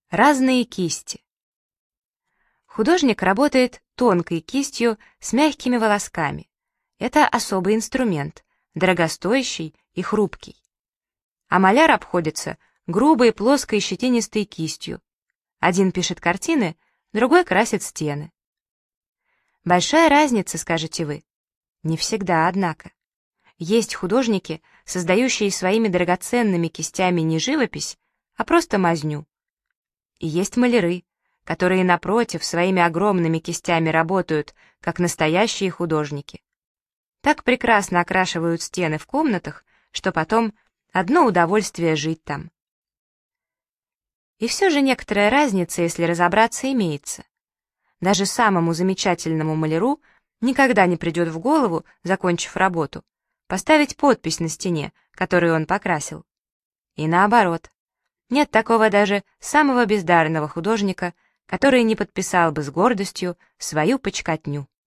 Разные кисти. Художник работает тонкой кистью с мягкими волосками. Это особый инструмент, дорогостоящий и хрупкий. А маляр обходится грубой, плоской, щетинистой кистью. Один пишет картины, другой красит стены. Большая разница, скажете вы. Не всегда, однако. Есть художники, создающие своими драгоценными кистями не живопись, а просто мазню. И есть маляры, которые, напротив, своими огромными кистями работают, как настоящие художники. Так прекрасно окрашивают стены в комнатах, что потом одно удовольствие жить там. И все же некоторая разница, если разобраться, имеется. Даже самому замечательному маляру никогда не придет в голову, закончив работу, поставить подпись на стене, которую он покрасил. И наоборот. Нет такого даже самого бездарного художника, который не подписал бы с гордостью свою почкотню.